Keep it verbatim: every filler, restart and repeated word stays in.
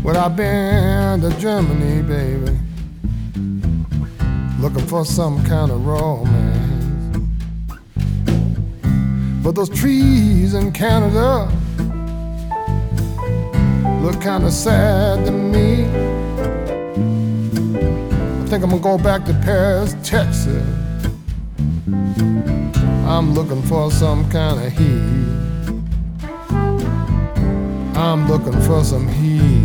Well, I've been to Germany, baby, looking for some kind of romance. But those trees in Canada look kind of sad to me. I think I'm gonna go back to Paris, Texas. I'm looking for some kind of heat. I'm looking for some heat.